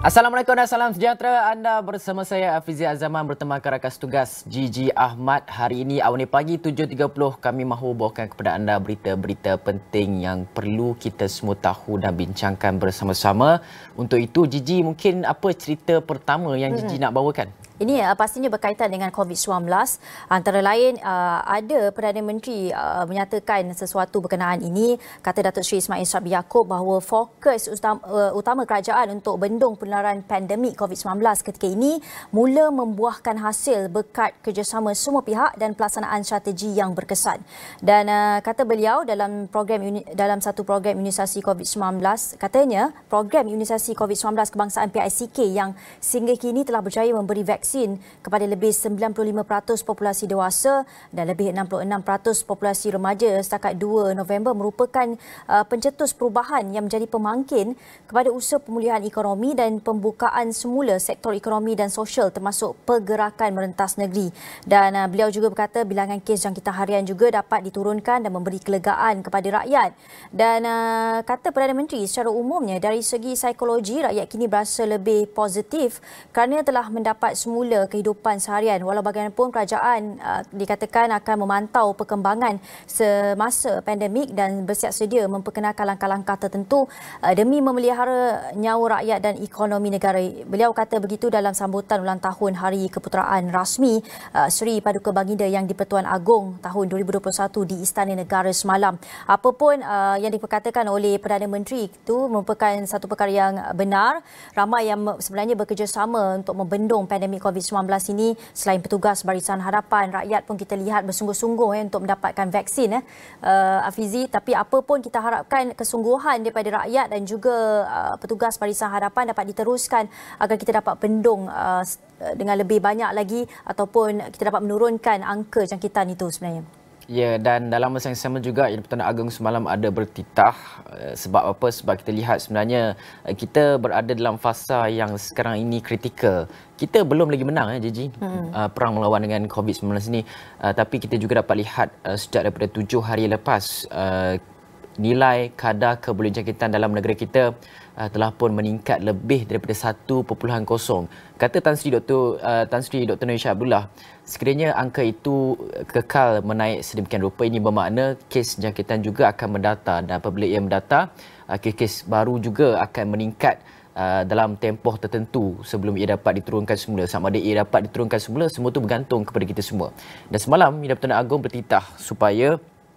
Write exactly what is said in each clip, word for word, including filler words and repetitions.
Assalamualaikum dan salam sejahtera. Anda bersama saya Afizi Azaman bertemankan rakan tugas Gigi Ahmad. Hari ini awal pagi tujuh tiga puluh kami mahu bawakan kepada anda berita-berita penting yang perlu kita semua tahu dan bincangkan bersama-sama. Untuk itu Gigi, mungkin apa cerita pertama yang Gigi hmm. nak bawakan? Ini uh, pastinya berkaitan dengan COVID sembilan belas. Antara lain, uh, ada Perdana Menteri uh, menyatakan sesuatu berkenaan ini. Kata Datuk Seri Ismail Sabri Yaakob bahawa fokus utama, uh, utama kerajaan untuk bendung penularan pandemik COVID sembilan belas ketika ini mula membuahkan hasil berkat kerjasama semua pihak dan pelaksanaan strategi yang berkesan. Dan uh, kata beliau dalam program dalam satu program imunisasi COVID sembilan belas, katanya program imunisasi COVID sembilan belas kebangsaan P I C K yang sehingga kini telah berjaya memberi vaksin vaksin kepada lebih sembilan puluh lima peratus populasi dewasa dan lebih enam puluh enam peratus populasi remaja setakat dua November merupakan uh, pencetus perubahan yang menjadi pemangkin kepada usaha pemulihan ekonomi dan pembukaan semula sektor ekonomi dan sosial termasuk pergerakan merentas negeri. Dan uh, beliau juga berkata bilangan kes jangkitan harian juga dapat diturunkan dan memberi kelegaan kepada rakyat. Dan uh, kata Perdana Menteri, secara umumnya dari segi psikologi rakyat kini berasa lebih positif kerana telah mendapat semula mula kehidupan seharian. Walau bagaimanapun kerajaan uh, dikatakan akan memantau perkembangan semasa pandemik dan bersiap sedia memperkenalkan langkah-langkah tertentu uh, demi memelihara nyawa rakyat dan ekonomi negara. Beliau kata begitu dalam sambutan ulang tahun Hari Keputeraan rasmi uh, Seri Paduka Baginda yang di-Pertuan Agong tahun dua ribu dua puluh satu di Istana Negara semalam. Apapun uh, yang diperkatakan oleh Perdana Menteri itu merupakan satu perkara yang benar. Ramai yang sebenarnya bekerjasama untuk membendung pandemik COVID sembilan belas ini, selain petugas Barisan Harapan, rakyat pun kita lihat bersungguh-sungguh eh, untuk mendapatkan vaksin eh, uh, Afizi. Tapi apa pun kita harapkan kesungguhan daripada rakyat dan juga uh, petugas Barisan Harapan dapat diteruskan agar kita dapat bendung uh, dengan lebih banyak lagi ataupun kita dapat menurunkan angka jangkitan itu sebenarnya. Ya, dan dalam masa yang sama juga Yang-Pertuan Agong semalam ada bertitah. Sebab apa? Sebab kita lihat sebenarnya kita berada dalam fasa yang sekarang ini kritikal. Kita belum lagi menang, eh, Gigi, hmm. uh, perang melawan dengan COVID sembilan belas ini. Uh, tapi kita juga dapat lihat uh, sejak daripada tujuh hari lepas, uh, nilai kadar kebolehan jangkitan dalam negara kita uh, telah pun meningkat lebih daripada satu perpuluhan kosong. Kata Tan Sri Doktor uh, Tan Sri Doktor Nur Ishak Abdullah, sekiranya angka itu kekal menaik sedemikian rupa, ini bermakna kes jangkitan juga akan mendata, dan apabila ia mendata, uh, kes-kes baru juga akan meningkat Uh, dalam tempoh tertentu sebelum ia dapat diturunkan semula. Sama ada ia dapat diturunkan semula, semua itu bergantung kepada kita semua. Dan semalam Yang-Pertuan Agong bertitah supaya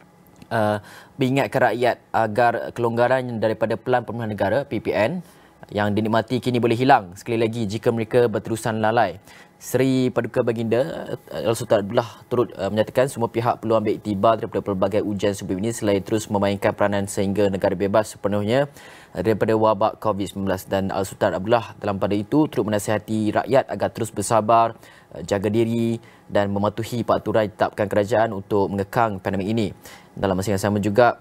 uh, mengingatkan rakyat agar kelonggaran daripada Pelan Pemulihan Negara P P N yang dinikmati kini boleh hilang sekali lagi jika mereka berterusan lalai. Seri Paduka Baginda Al-Sultan Abdullah turut uh, menyatakan semua pihak perlu ambil iktibar daripada pelbagai ujian sebelum ini selain terus memainkan peranan sehingga negara bebas sepenuhnya daripada wabak COVID sembilan belas. Dan Al-Sultan Abdullah dalam pada itu turut menasihati rakyat agar terus bersabar, uh, jaga diri dan mematuhi peraturan ditetapkan kerajaan untuk mengekang pandemik ini. Dalam masa yang sama juga,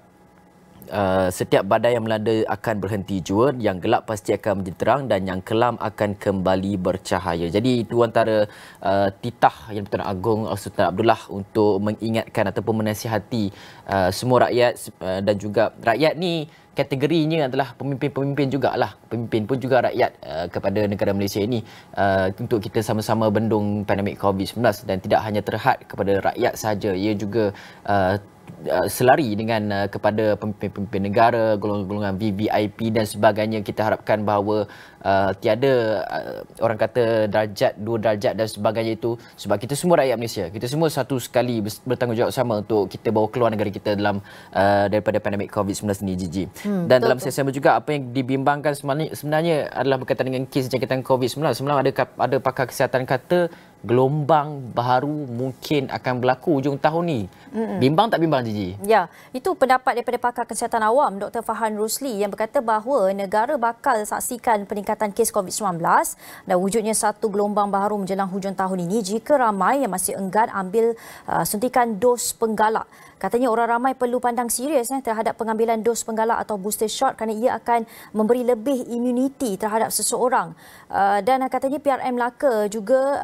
Uh, setiap badai yang melanda akan berhenti jua, yang gelap pasti akan menjadi terang dan yang kelam akan kembali bercahaya. Jadi itu antara uh, titah Yang-Pertuan Agong Al-Sultan Abdullah untuk mengingatkan ataupun menasihati uh, semua rakyat, uh, dan juga rakyat ni kategorinya adalah pemimpin-pemimpin jugalah. Pemimpin pun juga rakyat uh, kepada negara Malaysia ini uh, untuk kita sama-sama bendung pandemik COVID sembilan belas, dan tidak hanya terhad kepada rakyat sahaja, ia juga uh, selari dengan uh, kepada pemimpin-pemimpin negara, golongan-golongan V V I P dan sebagainya. Kita harapkan bahawa uh, tiada uh, orang kata darjat, dua darjat dan sebagainya itu, sebab kita semua rakyat Malaysia, kita semua satu sekali bertanggungjawab sama untuk kita bawa keluar negara kita dalam uh, daripada pandemik COVID sembilan belas ini, Gigi. Hmm, dan betul, dalam sesi sama juga apa yang dibimbangkan sebenarnya adalah berkaitan dengan kes jangkitan COVID sembilan belas. Semalam ada ada pakar kesihatan kata gelombang baru mungkin akan berlaku hujung tahun ni. Mm-mm. Bimbang tak bimbang, Gigi? Ya, itu pendapat daripada pakar kesihatan awam Doktor Fahan Rusli yang berkata bahawa negara bakal saksikan peningkatan kes COVID sembilan belas dan wujudnya satu gelombang baru menjelang hujung tahun ini jika ramai yang masih enggan ambil uh, suntikan dos penggalak. Katanya orang ramai perlu pandang serius eh, terhadap pengambilan dos penggalak atau booster shot kerana ia akan memberi lebih imuniti terhadap seseorang. Uh, dan katanya P R M Melaka juga uh,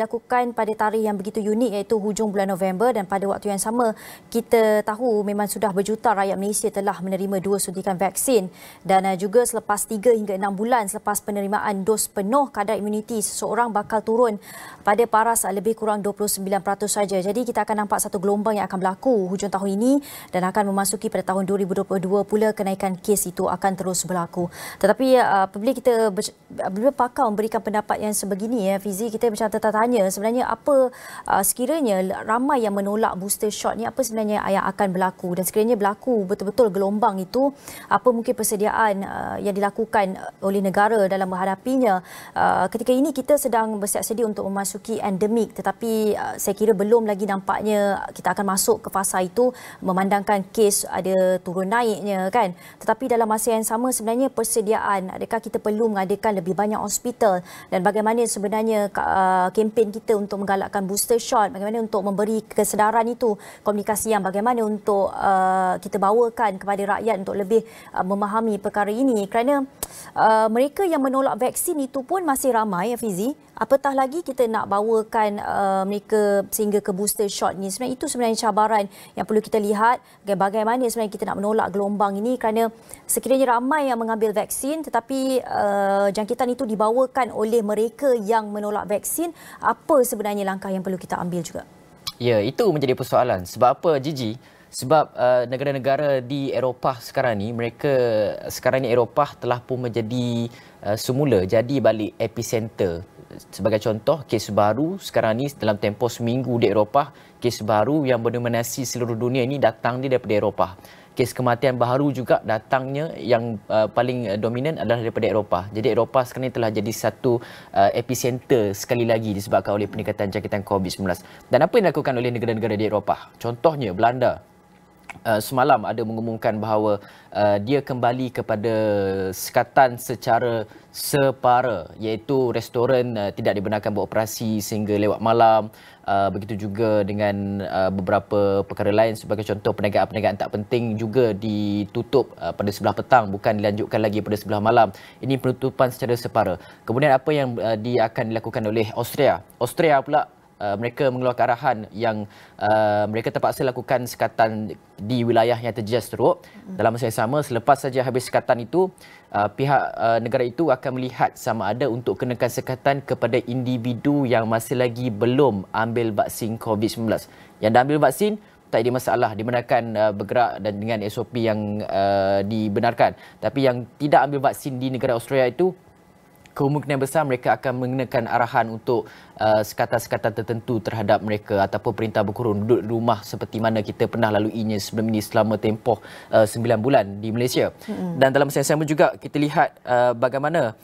dilakukan pada tarikh yang begitu unik iaitu hujung bulan November, dan pada waktu yang sama kita tahu memang sudah berjuta rakyat Malaysia telah menerima dua suntikan vaksin, dan uh, juga selepas tiga hingga enam bulan selepas penerimaan dos penuh, kadar imuniti seseorang bakal turun pada paras uh, lebih kurang dua puluh sembilan peratus saja. Jadi kita akan nampak satu gelombang yang akan berlaku hujung tahun ini dan akan memasuki pada tahun dua ribu dua puluh dua pula kenaikan kes itu akan terus berlaku. Tetapi uh, apabila kita apabila pakar memberikan pendapat yang sebegini ya Fizi, kita macam tertanya sebenarnya apa uh, sekiranya ramai yang menolak booster shot ni, apa sebenarnya yang akan berlaku, dan sekiranya berlaku betul-betul gelombang itu, apa mungkin persediaan uh, yang dilakukan oleh negara dalam menghadapinya. Uh, ketika ini kita sedang bersiap sedia untuk memasuki endemik, tetapi uh, saya kira belum lagi nampaknya kita akan masuk ke fasa itu memandangkan kes ada turun naiknya kan. Tetapi dalam masa yang sama sebenarnya persediaan, adakah kita perlu mengadakan lebih banyak hospital, dan bagaimana sebenarnya uh, kempen kita untuk menggalakkan booster shot, bagaimana untuk memberi kesedaran itu, komunikasi yang bagaimana untuk uh, kita bawakan kepada rakyat untuk lebih uh, memahami perkara ini, kerana uh, mereka yang menolak vaksin itu pun masih ramai ya Fizi. Apatah lagi kita nak bawakan uh, mereka sehingga ke booster shot ni. Sebenarnya itu sebenarnya cabaran yang perlu kita lihat, bagaimana sebenarnya kita nak menolak gelombang ini, kerana sekiranya ramai yang mengambil vaksin tetapi uh, jangkitan itu dibawakan oleh mereka yang menolak vaksin, apa sebenarnya langkah yang perlu kita ambil juga? Ya, itu menjadi persoalan. Sebab apa Gigi? Sebab uh, negara-negara di Eropah sekarang ni, mereka sekarang ni Eropah telah pun menjadi uh, semula jadi balik epicenter. Sebagai contoh, kes baru sekarang ni dalam tempoh seminggu di Eropah, kes baru yang mendominasi seluruh dunia ini datang dia daripada Eropah. Kes kematian baru juga datangnya yang uh, paling uh, dominan adalah daripada Eropah. Jadi Eropah sekarang ini telah jadi satu uh, epicenter sekali lagi disebabkan oleh peningkatan jangkitan covid sembilan belas. Dan apa yang dilakukan oleh negara-negara di Eropah? Contohnya Belanda. Uh, semalam ada mengumumkan bahawa uh, dia kembali kepada sekatan secara separa, iaitu restoran uh, tidak dibenarkan beroperasi sehingga lewat malam. Uh, begitu juga dengan uh, beberapa perkara lain, sebagai contoh perniagaan-perniagaan tak penting juga ditutup uh, pada sebelah petang, bukan dilanjutkan lagi pada sebelah malam. Ini penutupan secara separa. Kemudian apa yang uh, dia akan dilakukan oleh Austria? Austria pula Uh, mereka mengeluarkan arahan yang uh, mereka terpaksa lakukan sekatan di wilayah yang terjejas teruk. Hmm. Dalam masa yang sama, selepas saja habis sekatan itu, uh, pihak uh, negara itu akan melihat sama ada untuk kenakan sekatan kepada individu yang masih lagi belum ambil vaksin covid sembilan belas. Yang dah ambil vaksin, tak ada masalah, dibenarkan uh, bergerak dan dengan S O P yang uh, dibenarkan. Tapi yang tidak ambil vaksin di negara Australia itu, kemungkinan besar mereka akan mengenakan arahan untuk uh, sekatan-sekatan tertentu terhadap mereka, ataupun perintah berkurun duduk di rumah seperti mana kita pernah laluinya sebelum ini selama tempoh uh, sembilan bulan di Malaysia. Mm-hmm. Dan dalam masa yang sama juga kita lihat uh, bagaimana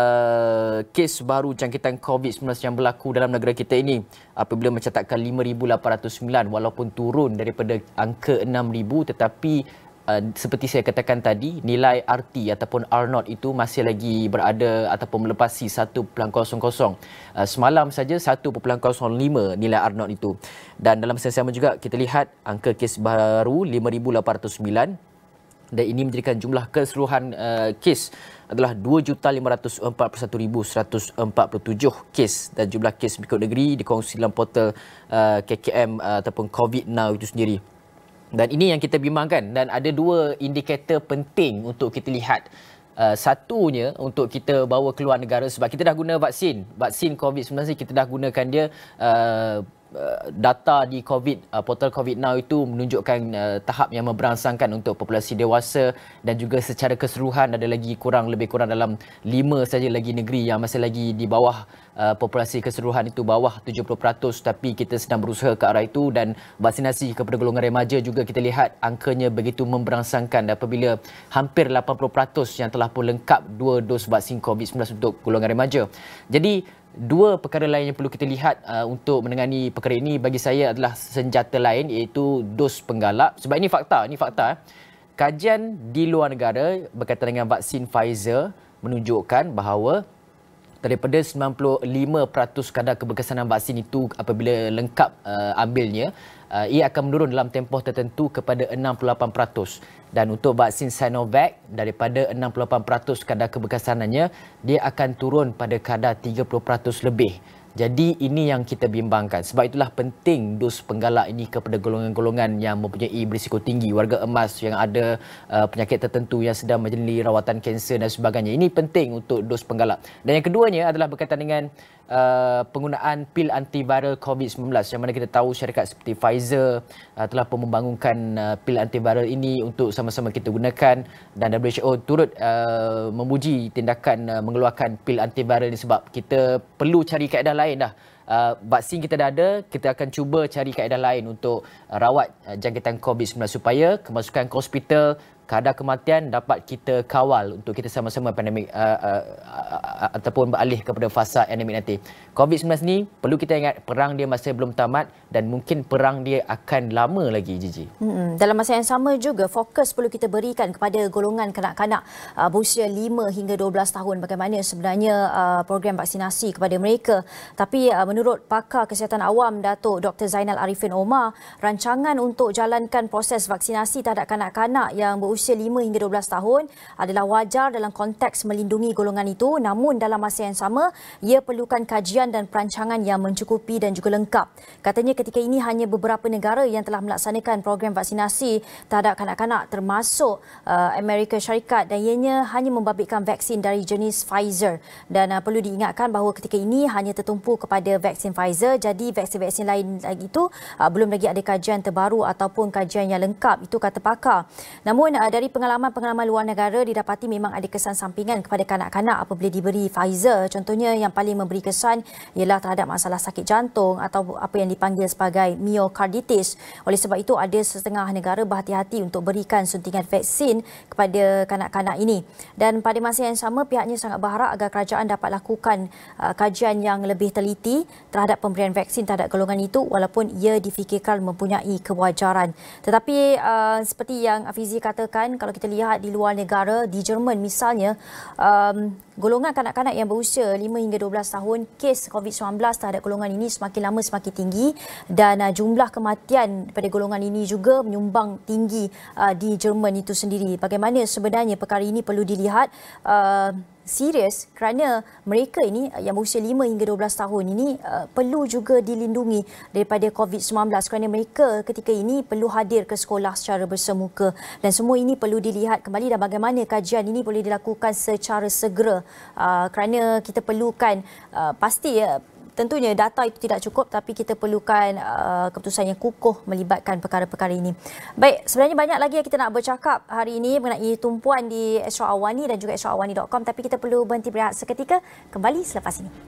uh, kes baru jangkitan covid sembilan belas yang berlaku dalam negara kita ini apabila mencatatkan lima ribu lapan ratus sembilan, walaupun turun daripada angka enam ribu, tetapi Uh, seperti saya katakan tadi, nilai R T ataupun R naught itu masih lagi berada ataupun melepasi satu perpuluhan kosong kosong. Uh, semalam saja satu perpuluhan kosong lima nilai R naught itu. Dan dalam masa yang sama juga kita lihat angka kes baru lima ribu lapan ratus sembilan, dan ini menjadikan jumlah keseluruhan uh, kes adalah dua juta lima ratus empat puluh satu ribu seratus empat puluh tujuh kes, dan jumlah kes mengikut negeri dikongsi dalam portal uh, K K M uh, ataupun COVID Now itu sendiri. Dan ini yang kita bimbangkan, dan ada dua indikator penting untuk kita lihat. Uh, satunya untuk kita bawa keluar negara, sebab kita dah guna vaksin. Vaksin covid sembilan belas kita dah gunakan dia. Uh, data di COVID, uh, portal COVID Now itu menunjukkan uh, tahap yang memberangsangkan untuk populasi dewasa, dan juga secara keseluruhan ada lagi kurang lebih kurang dalam lima saja lagi negeri yang masih lagi di bawah uh, populasi keseluruhan itu, bawah tujuh puluh peratus, tapi kita sedang berusaha ke arah itu. Dan vaksinasi kepada golongan remaja juga kita lihat angkanya begitu memberangsangkan apabila hampir lapan puluh peratus yang telah pun lengkap dua dos vaksin covid sembilan belas untuk golongan remaja. Jadi dua perkara lain yang perlu kita lihat uh, untuk menangani perkara ini bagi saya adalah senjata lain, iaitu dos penggalak. Sebab ini fakta, ini fakta. Eh. Kajian di luar negara berkaitan dengan vaksin Pfizer menunjukkan bahawa daripada sembilan puluh lima peratus kadar keberkesanan vaksin itu apabila lengkap uh, ambilnya, uh, ia akan menurun dalam tempoh tertentu kepada enam puluh lapan peratus. Dan untuk vaksin Sinovac, daripada enam puluh lapan peratus kadar keberkesanannya, dia akan turun pada kadar tiga puluh peratus lebih. Jadi ini yang kita bimbangkan. Sebab itulah penting dos penggalak ini kepada golongan-golongan yang mempunyai berisiko tinggi, warga emas yang ada uh, penyakit tertentu yang sedang menjalani rawatan kanser dan sebagainya. Ini penting untuk dos penggalak. Dan yang keduanya adalah berkaitan dengan uh, penggunaan pil antiviral covid sembilan belas, yang mana kita tahu syarikat seperti Pfizer uh, telah pun membangunkan uh, pil antiviral ini untuk sama-sama kita gunakan, dan W H O turut uh, memuji tindakan uh, mengeluarkan pil antiviral ini sebab kita perlu cari kaedah lain dah. Uh, vaksin kita dah ada, kita akan cuba cari kaedah lain untuk uh, rawat uh, jangkitan covid sembilan belas supaya kemasukan ke hospital, kadar kematian dapat kita kawal untuk kita sama-sama pandemik uh, uh, uh, ataupun beralih kepada fasa endemik nanti. covid sembilan belas ni perlu kita ingat perang dia masih belum tamat dan mungkin perang dia akan lama lagi, Gigi. Hmm, dalam masa yang sama juga fokus perlu kita berikan kepada golongan kanak-kanak uh, berusia lima hingga dua belas tahun, bagaimana sebenarnya uh, program vaksinasi kepada mereka. Tapi uh, menurut pakar kesihatan awam Datuk Doktor Zainal Arifin Omar, rancangan untuk jalankan proses vaksinasi terhadap kanak-kanak yang berusia usia lima hingga dua belas tahun adalah wajar dalam konteks melindungi golongan itu, namun dalam masa yang sama ia perlukan kajian dan perancangan yang mencukupi dan juga lengkap. Katanya ketika ini hanya beberapa negara yang telah melaksanakan program vaksinasi terhadap kanak-kanak termasuk uh, Amerika Syarikat, dan ianya hanya membabitkan vaksin dari jenis Pfizer, dan uh, perlu diingatkan bahawa ketika ini hanya tertumpu kepada vaksin Pfizer, jadi vaksin-vaksin lain lagi itu uh, belum lagi ada kajian terbaru ataupun kajian yang lengkap, itu kata pakar. Namun uh, dari pengalaman-pengalaman luar negara didapati memang ada kesan sampingan kepada kanak-kanak apabila diberi Pfizer. Contohnya yang paling memberi kesan ialah terhadap masalah sakit jantung atau apa yang dipanggil sebagai myocarditis. Oleh sebab itu ada setengah negara berhati-hati untuk berikan suntikan vaksin kepada kanak-kanak ini. Dan pada masa yang sama pihaknya sangat berharap agar kerajaan dapat lakukan uh, kajian yang lebih teliti terhadap pemberian vaksin terhadap golongan itu walaupun ia difikirkan mempunyai kewajaran. Tetapi uh, seperti yang Afizi katakan, kalau kita lihat di luar negara, di Jerman misalnya, um, golongan kanak-kanak yang berusia lima hingga dua belas tahun, kes covid sembilan belas terhadap golongan ini semakin lama semakin tinggi, dan uh, jumlah kematian pada golongan ini juga menyumbang tinggi uh, di Jerman itu sendiri. Bagaimana sebenarnya perkara ini perlu dilihat uh, serius kerana mereka ini yang berusia lima hingga dua belas tahun ini uh, perlu juga dilindungi daripada covid sembilan belas kerana mereka ketika ini perlu hadir ke sekolah secara bersemuka, dan semua ini perlu dilihat kembali dan bagaimana kajian ini boleh dilakukan secara segera uh, kerana kita perlukan uh, pasti uh, tentunya data itu tidak cukup, tapi kita perlukan uh, keputusan yang kukuh melibatkan perkara-perkara ini. Baik, sebenarnya banyak lagi yang kita nak bercakap hari ini mengenai tumpuan di Astro Awani dan juga astro awani dot com, tapi kita perlu berhenti berehat seketika. Kembali selepas ini.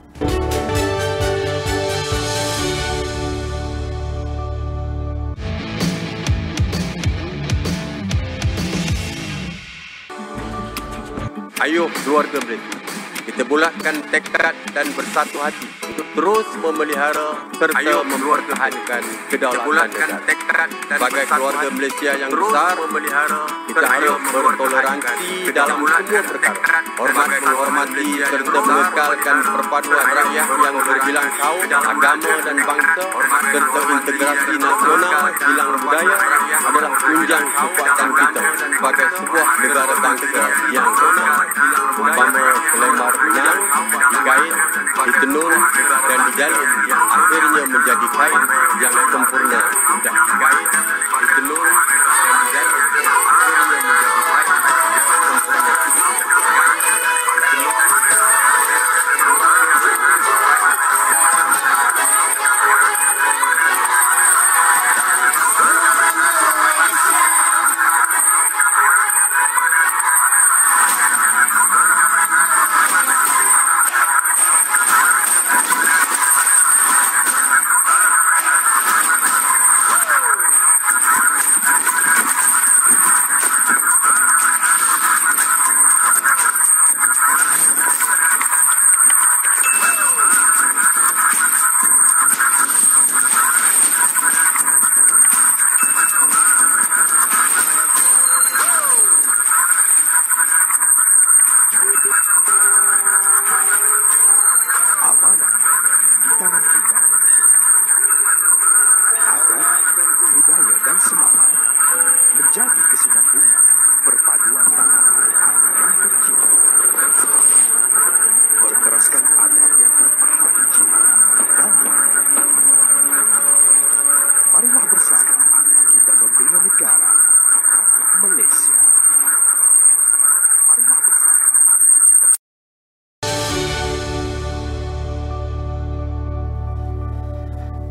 Ayo keluarga Malaysia, kita bulatkan tekad dan bersatu hati untuk terus memelihara serta mempertahankan kedaulatan negara. Sebagai keluarga Malaysia yang besar, kita harus bertoleransi dalam semua perkara, hormat menghormati serta mengekalkan perpaduan rakyat yang berbilang kaum, agama dan bangsa, serta integrasi nasional bilang budaya adalah tunjang kekuatan kita sebagai sebuah negara bangsa yang benar. Umpama selembar benang dikait, ditenun dan dijalin, akhirnya menjadi kain yang sempurna. Sudah dikait, ditenun dan dijalin, akhirnya menjadi kain yang sempurna.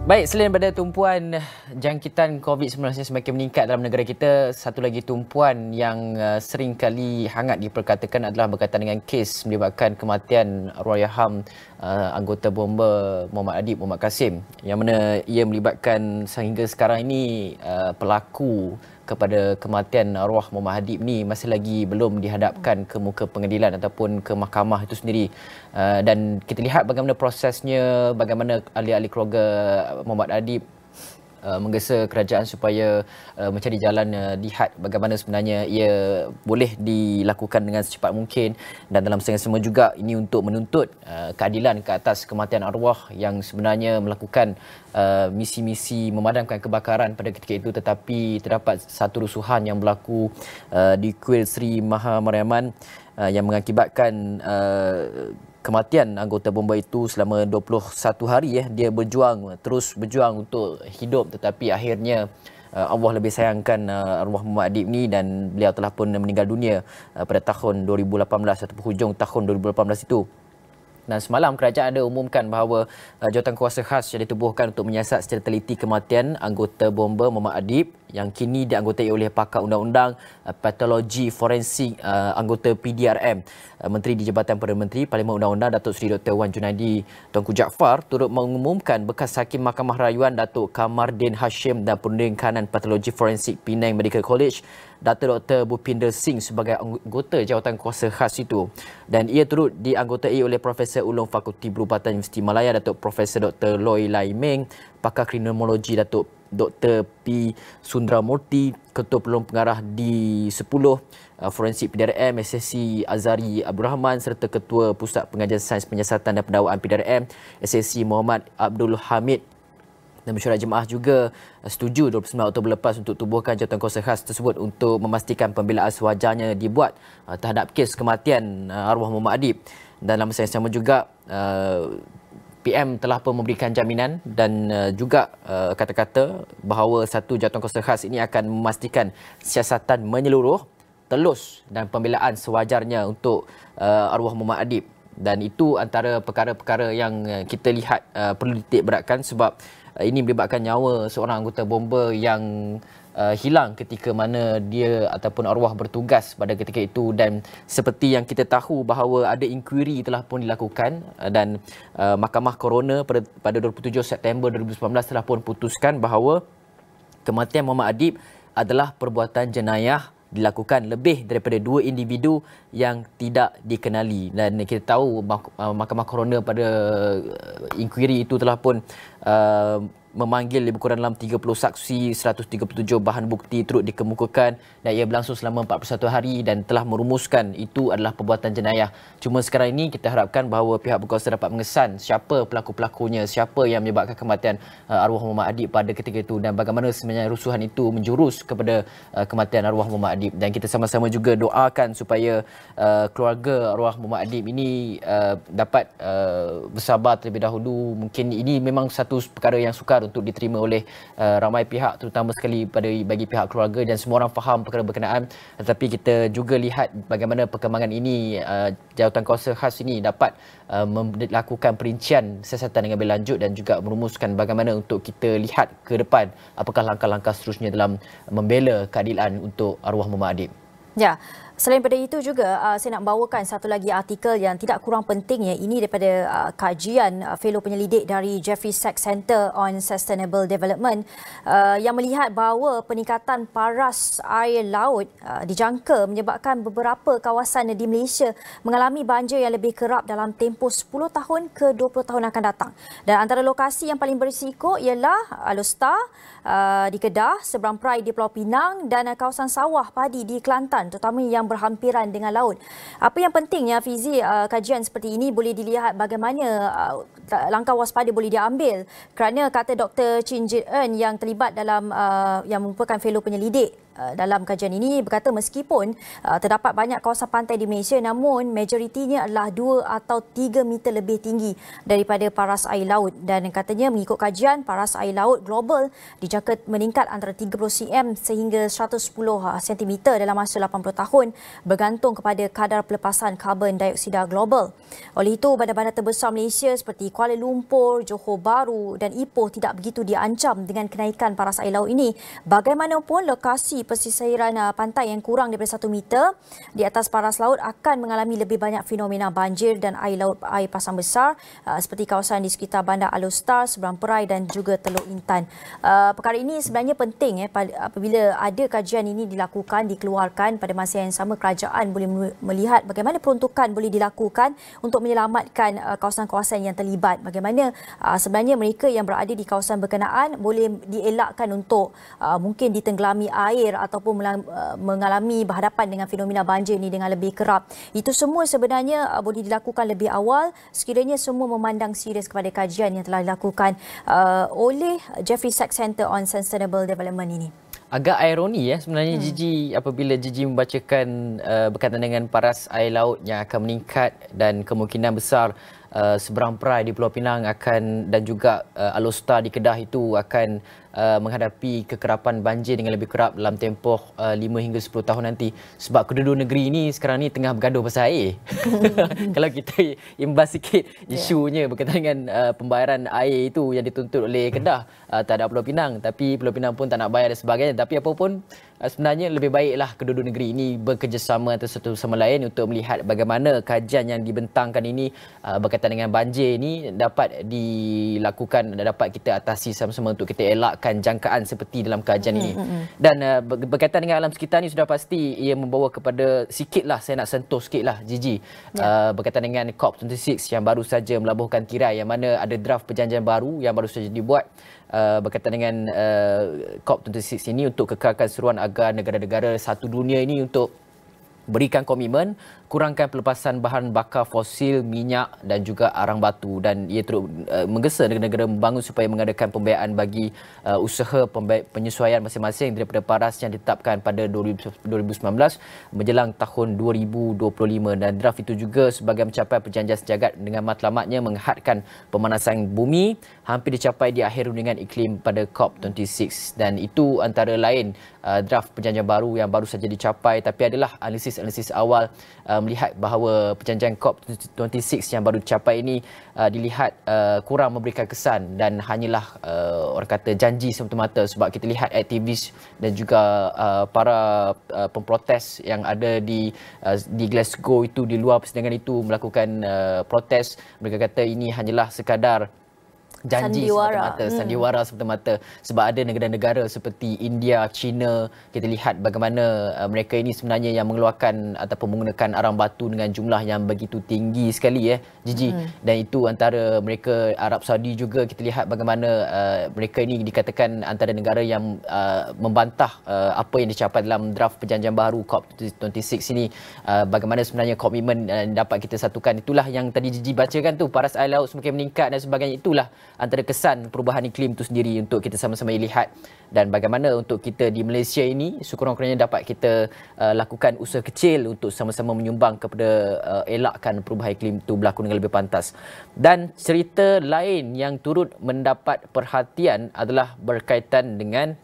Baik, selain daripada tumpuan jangkitan covid sembilan belas yang semakin meningkat dalam negara kita, satu lagi tumpuan yang uh, sering kali hangat diperkatakan adalah berkaitan dengan kes melibatkan kematian arwahiyaham uh, anggota bomba Muhammad Adib Muhammad Kasim, yang mana ia melibatkan sehingga sekarang ini uh, pelaku kepada kematian arwah Muhammad Adib ni masih lagi belum dihadapkan ke muka pengadilan ataupun ke mahkamah itu sendiri. Uh, dan kita lihat bagaimana prosesnya, bagaimana ahli-ahli keluarga Muhammad Adib uh, menggesa kerajaan supaya uh, mencari jalan uh, lihat bagaimana sebenarnya ia boleh dilakukan dengan secepat mungkin, dan dalam setengah sama juga ini untuk menuntut uh, keadilan ke atas kematian arwah yang sebenarnya melakukan uh, misi-misi memadamkan kebakaran pada ketika itu, tetapi terdapat satu rusuhan yang berlaku uh, di Kuil Sri Maha Mariamman uh, yang mengakibatkan uh, kematian anggota bomba itu selama dua puluh satu hari. Ya, dia berjuang, terus berjuang untuk hidup, tetapi akhirnya uh, Allah lebih sayangkan uh, arwah Muhammad Adib ni, dan beliau telah pun meninggal dunia uh, pada tahun dua ribu lapan belas atau hujung tahun dua ribu lapan belas itu. Dan semalam kerajaan ada umumkan bahawa uh, jawatankuasa khas yang ditubuhkan untuk menyiasat secara teliti kematian anggota bomba Muhammad Adib yang kini dianggotai oleh pakar undang-undang uh, patologi forensik uh, anggota P D R M, uh, Menteri di Jabatan Perdana Menteri Parlimen Undang-Undang Datuk Seri Doktor Wan Junaidi Tunku Jaafar turut mengumumkan bekas Hakim Mahkamah Rayuan Datuk Kamardin Hashim dan Penunding Kanan Patologi Forensik Penang Medical College Datuk Doktor Bhupinder Singh sebagai anggota jawatankuasa khas itu, dan ia turut dianggotai oleh Profesor Ulung Fakulti Perubatan Universiti Malaya Datuk Profesor Doktor Loy Lai Meng, pakar kriminologi Datuk Doktor P Sundramurti, Ketua Penolong Pengarah di sepuluh uh, Forensik P D R M S S C Azari Abdul Rahman, serta Ketua Pusat Pengajian Sains Penyiasatan dan Pendakwaan P D R M S S C Muhammad Abdul Hamid. Dan mesyuarat jemaah juga setuju dua puluh sembilan Oktober lepas untuk tubuhkan jawatankuasa khas tersebut untuk memastikan pembelaan sewajarnya dibuat uh, terhadap kes kematian uh, arwah Muhammad Adib. Dan dalam masa yang sama juga uh, P M telah pun memberikan jaminan dan uh, juga uh, kata-kata bahawa satu jawatankuasa khas ini akan memastikan siasatan menyeluruh, telus dan pembelaan sewajarnya untuk uh, arwah Muhammad Adib. Dan itu antara perkara-perkara yang uh, kita lihat uh, perlu dititik beratkan, sebab uh, ini melibatkan nyawa seorang anggota bomba yang uh, hilang ketika mana dia ataupun arwah bertugas pada ketika itu. Dan seperti yang kita tahu bahawa ada inkuiri telah pun dilakukan uh, dan uh, Mahkamah Coroner pada, pada dua puluh tujuh September dua ribu sembilan belas telah pun putuskan bahawa kematian Muhammad Adib adalah perbuatan jenayah dilakukan lebih daripada dua individu yang tidak dikenali. Dan kita tahu Mahkamah Coroner pada inkuiri itu telah pun uh, memanggil lebih kurang dalam tiga puluh saksi, seratus tiga puluh tujuh bahan bukti turut dikemukakan, dan ia berlangsung selama empat puluh satu hari dan telah merumuskan itu adalah perbuatan jenayah. Cuma sekarang ini kita harapkan bahawa pihak berkuasa dapat mengesan siapa pelaku-pelakunya, siapa yang menyebabkan kematian uh, arwah Muhammad Adib pada ketika itu, dan bagaimana sebenarnya rusuhan itu menjurus kepada uh, kematian arwah Muhammad Adib. Dan kita sama-sama juga doakan supaya uh, keluarga arwah Muhammad Adib ini uh, dapat uh, bersabar terlebih dahulu. Mungkin ini memang satu perkara yang sukar untuk diterima oleh uh, ramai pihak, terutama sekali pada bagi pihak keluarga, dan semua orang faham perkara berkenaan. Tetapi kita juga lihat bagaimana perkembangan ini, uh, jawatankuasa khas ini dapat uh, melakukan perincian siasatan dengan lebih lanjut dan juga merumuskan bagaimana untuk kita lihat ke depan apakah langkah-langkah seterusnya dalam membela keadilan untuk arwah Muhammad Adib. Ya, selain daripada itu juga uh, saya nak bawakan satu lagi artikel yang tidak kurang penting, ya. Ini daripada uh, kajian uh, fellow penyelidik dari Jeffrey Sachs Center on Sustainable Development uh, yang melihat bahawa peningkatan paras air laut uh, dijangka menyebabkan beberapa kawasan di Malaysia mengalami banjir yang lebih kerap dalam tempoh sepuluh tahun ke dua puluh tahun akan datang. Dan antara lokasi yang paling berisiko ialah Alostar uh, di Kedah, Seberang Perai di Pulau Pinang, dan uh, kawasan sawah padi di Kelantan, terutama yang berhampiran dengan laut. Apa yang pentingnya, Fizi, uh, kajian seperti ini boleh dilihat bagaimana uh, langkah waspada boleh diambil, kerana kata Doktor Chin Jit Eun yang terlibat dalam uh, yang merupakan fellow penyelidik dalam kajian ini berkata meskipun uh, terdapat banyak kawasan pantai di Malaysia, namun majoritinya adalah dua atau tiga meter lebih tinggi daripada paras air laut, dan katanya mengikut kajian paras air laut global dijangka meningkat antara tiga puluh sentimeter sehingga seratus sepuluh sentimeter dalam masa lapan puluh tahun bergantung kepada kadar pelepasan karbon dioksida global. Oleh itu, bandar-bandar terbesar Malaysia seperti Kuala Lumpur, Johor Bahru dan Ipoh tidak begitu diancam dengan kenaikan paras air laut ini. Bagaimanapun, lokasi pesisiran pantai yang kurang daripada satu meter di atas paras laut akan mengalami lebih banyak fenomena banjir dan air laut air pasang besar seperti kawasan di sekitar Bandar Alor-Star, Seberang Perai dan juga Teluk Intan. Perkara ini sebenarnya penting eh, apabila ada kajian ini dilakukan, dikeluarkan, pada masa yang sama kerajaan boleh melihat bagaimana peruntukan boleh dilakukan untuk menyelamatkan kawasan-kawasan yang terlibat. Bagaimana sebenarnya mereka yang berada di kawasan berkenaan boleh dielakkan untuk mungkin ditenggelami air ataupun mengalami berhadapan dengan fenomena banjir ini dengan lebih kerap. Itu semua sebenarnya boleh dilakukan lebih awal sekiranya semua memandang serius kepada kajian yang telah dilakukan uh, oleh Jeffrey Sachs Center on Sustainable Development ini. Agak ironi ya sebenarnya hmm. Gigi apabila Gigi membacakan uh, berkaitan dengan paras air laut yang akan meningkat dan kemungkinan besar uh, Seberang Perai di Pulau Pinang akan dan juga uh, Alor-Star di Kedah itu akan uh, menghadapi kekerapan banjir dengan lebih kerap dalam tempoh uh, lima hingga sepuluh tahun nanti, sebab kedua-dua negeri ini sekarang ni tengah bergaduh pasal air. Kalau kita imbas sikit isunya yeah. berkaitan dengan uh, pembayaran air itu yang dituntut oleh Kedah uh, terhadap Pulau Pinang, tapi Pulau Pinang pun tak nak bayar dan sebagainya. Tapi apapun, sebenarnya lebih baiklah kedua-dua negeri ini bekerjasama antara satu sama lain untuk melihat bagaimana kajian yang dibentangkan ini uh, berkaitan dengan banjir ini dapat dilakukan dan dapat kita atasi sama-sama untuk kita elakkan jangkaan seperti dalam kajian ini. Dan uh, berkaitan dengan alam sekitar ini sudah pasti ia membawa kepada sikitlah, saya nak sentuh sikitlah Gigi, yeah. uh, berkaitan dengan COP dua puluh enam yang baru saja melabuhkan tirai, yang mana ada draft perjanjian baru yang baru saja dibuat Uh, berkaitan dengan uh, COP dua puluh enam ini untuk kekalkan seruan agar negara-negara satu dunia ini untuk berikan komitmen kurangkan pelepasan bahan bakar fosil, minyak dan juga arang batu, dan ia terus uh, menggesa negara-negara membangun supaya mengadakan pembiayaan bagi uh, usaha penyesuaian masing-masing daripada paras yang ditetapkan pada dua ribu sembilan belas menjelang tahun dua ribu dua puluh lima. Dan draft itu juga sebagai mencapai perjanjian sejagat dengan matlamatnya menghadkan pemanasan bumi hampir dicapai di akhir rundingan iklim pada COP dua puluh enam, dan itu antara lain uh, draft perjanjian baru yang baru saja dicapai, tapi adalah analisis-analisis awal uh, melihat bahawa perjanjian COP dua puluh enam yang baru dicapai ini uh, dilihat uh, kurang memberikan kesan dan hanyalah uh, orang kata janji semata-mata, sebab kita lihat aktivis dan juga uh, para uh, pemprotes yang ada di uh, di Glasgow itu, di luar persidangan itu melakukan uh, protes. Mereka kata ini hanyalah sekadar janji sandiwara. semata-mata, hmm. sandiwara semata-mata, sebab ada negara-negara seperti India, China, kita lihat bagaimana uh, mereka ini sebenarnya yang mengeluarkan ataupun menggunakan arang batu dengan jumlah yang begitu tinggi sekali ya, Gigi. Hmm. Dan itu antara mereka. Arab Saudi juga kita lihat bagaimana uh, mereka ini dikatakan antara negara yang uh, membantah uh, apa yang dicapai dalam draft perjanjian baru COP dua puluh enam ini, uh, bagaimana sebenarnya komitmen uh, dapat kita satukan. Itulah yang tadi Gigi bacakan tu, paras air laut semakin meningkat dan sebagainya. Itulah antara kesan perubahan iklim itu sendiri untuk kita sama-sama lihat, dan bagaimana untuk kita di Malaysia ini sekurang-kurangnya dapat kita uh, lakukan usaha kecil untuk sama-sama menyumbang kepada uh, elakkan perubahan iklim itu berlaku dengan lebih pantas. Dan cerita lain yang turut mendapat perhatian adalah berkaitan dengan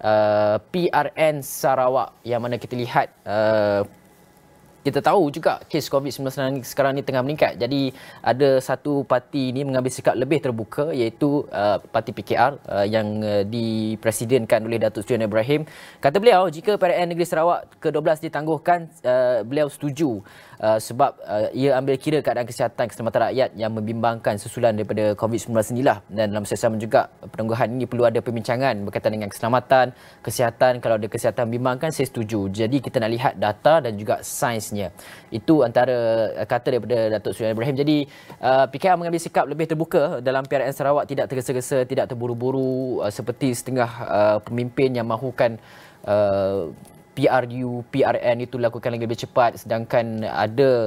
uh, P R N Sarawak, yang mana kita lihat uh, kita tahu juga kes COVID sembilan belas sekarang ni tengah meningkat. Jadi ada satu parti ni mengambil sikap lebih terbuka, iaitu uh, parti P K R uh, yang uh, dipresidenkan oleh Datuk Seri Anwar Ibrahim. Kata beliau, jika P R N Negeri Sarawak ke dua belas ditangguhkan, uh, beliau setuju uh, sebab uh, ia ambil kira keadaan kesihatan keselamatan rakyat yang membimbangkan susulan daripada COVID sembilan belas inilah. Dan dalam masa sama juga, penangguhan ini perlu ada pembincangan berkaitan dengan keselamatan, kesihatan. Kalau ada kesihatan membimbangkan, saya setuju. Jadi kita nak lihat data dan juga sains. Itu antara kata daripada Datuk Seri Ibrahim. Jadi uh, P K R mengambil sikap lebih terbuka dalam P R N Sarawak, tidak tergesa-gesa, tidak terburu-buru uh, seperti setengah uh, pemimpin yang mahukan uh, P R U, P R N itu lakukan lagi lebih cepat, sedangkan ada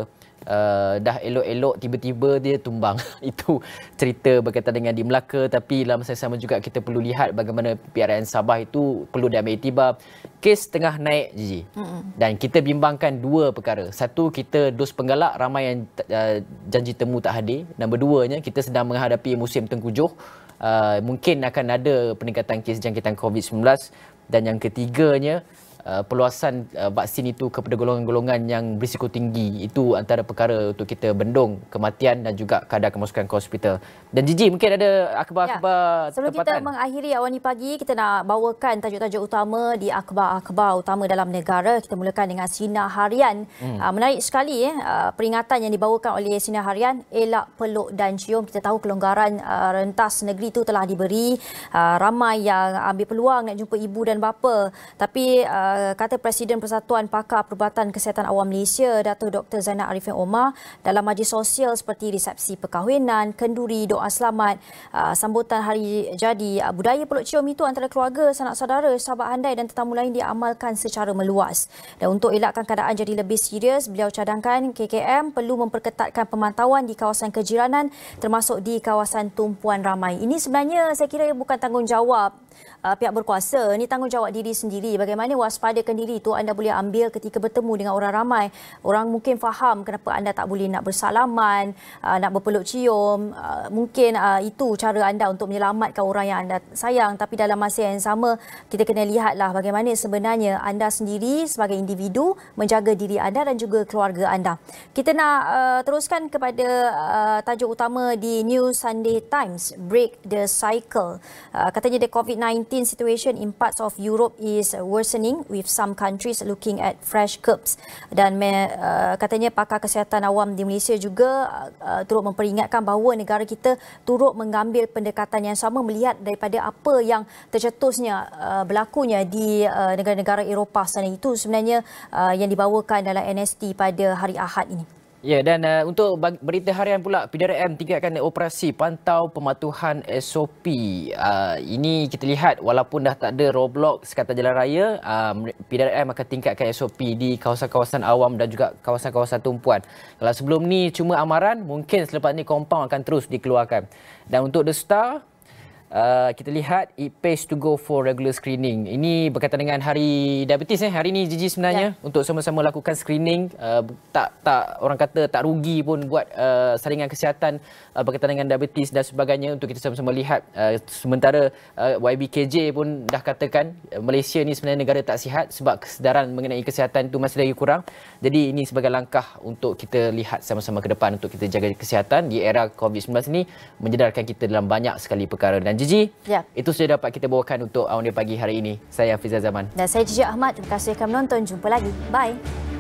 uh, dah elok-elok tiba-tiba dia tumbang. Itu cerita berkaitan dengan di Melaka, tapi dalam masa yang sama juga kita perlu lihat bagaimana P R N Sabah itu perlu diambil iktibar. Kes tengah naik, Gigi. Mm-hmm. Dan kita bimbangkan dua perkara. Satu, kita dos penggalak, ramai yang uh, janji temu tak hadir. Nombor duanya, kita sedang menghadapi musim tengkujuh. Uh, mungkin akan ada peningkatan kes jangkitan covid sembilan belas. Dan yang ketiganya, uh, peluasan uh, vaksin itu kepada golongan-golongan yang berisiko tinggi. Itu antara perkara untuk kita bendung kematian dan juga kadar kemasukan ke hospital. Dan Gigi, mungkin ada akhbar-akhbar ya. Sebelum tempatan. kita mengakhiri awal ni pagi, kita nak bawakan tajuk-tajuk utama di akhbar-akhbar utama dalam negara. Kita mulakan dengan Sinar Harian. Hmm. Uh, menarik sekali eh, uh, peringatan yang dibawakan oleh Sinar Harian, elak peluk dan cium. Kita tahu kelonggaran uh, rentas negeri itu telah diberi. Uh, ramai yang ambil peluang nak jumpa ibu dan bapa. Tapi uh, kata Presiden Persatuan Pakar Perubatan Kesihatan Awam Malaysia, Datuk Doktor Zainal Arifin Omar, dalam majlis sosial seperti resepsi perkahwinan, kenduri, doa selamat, uh, sambutan hari jadi, uh, budaya peluk cium itu antara keluarga, sanak saudara, sahabat handai dan tetamu lain diamalkan secara meluas. Dan untuk elakkan keadaan jadi lebih serius, beliau cadangkan K K M perlu memperketatkan pemantauan di kawasan kejiranan termasuk di kawasan tumpuan ramai. Ini sebenarnya saya kira bukan tanggungjawab uh, pihak berkuasa, ini tanggungjawab diri sendiri. Bagaimana waspadakan diri itu anda boleh ambil ketika bertemu dengan orang ramai. Orang mungkin faham kenapa anda tak boleh nak bersalaman, uh, nak berpeluk cium. Uh, mungkin uh, itu cara anda untuk menyelamatkan orang yang anda sayang. Tapi dalam masa yang sama, kita kena lihatlah bagaimana sebenarnya anda sendiri sebagai individu menjaga diri anda dan juga keluarga anda. Kita nak uh, teruskan kepada uh, tajuk utama di New Sunday Times, Break the Cycle. Uh, katanya the COVID nineteen situation in parts of Europe is worsening with some countries looking at fresh curbs. Dan uh, katanya pakar kesihatan awam di Malaysia juga uh, turut memperingatkan bahawa negara kita turut mengambil pendekatan yang sama melihat daripada apa yang tercetusnya uh, berlakunya di uh, negara-negara Eropah sana. Itu sebenarnya uh, yang dibawakan dalam N S T pada hari Ahad ini. Ya, dan uh, untuk berita harian pula, P D R M tingkatkan operasi pantau pematuhan S O P. Uh, ini kita lihat walaupun dah tak ada roadblock sekatan jalan raya, uh, P D R M akan tingkatkan S O P di kawasan-kawasan awam dan juga kawasan-kawasan tumpuan. Kalau sebelum ni cuma amaran, mungkin selepas ni compound akan terus dikeluarkan. Dan untuk The Star, Uh, kita lihat it pays to go for regular screening. Ini berkaitan dengan hari diabetes eh. Hari ni Gigi sebenarnya yeah. untuk sama-sama lakukan screening. Uh, tak tak orang kata tak rugi pun buat uh, saringan kesihatan uh, berkaitan dengan diabetes dan sebagainya untuk kita sama-sama lihat. Uh, sementara uh, Y B K J pun dah katakan uh, Malaysia ni sebenarnya negara tak sihat sebab kesedaran mengenai kesihatan itu masih lagi kurang. Jadi ini sebagai langkah untuk kita lihat sama-sama ke depan untuk kita jaga kesihatan di era COVID sembilan belas ini, menjedarkan kita dalam banyak sekali perkara. Dan Gigi, ya. Itu sudah dapat kita bawakan untuk Awam Dia Pagi hari ini. Saya Hafizah Zaman. Dan saya Gigi Ahmad. Terima kasih kerana menonton. Jumpa lagi. Bye.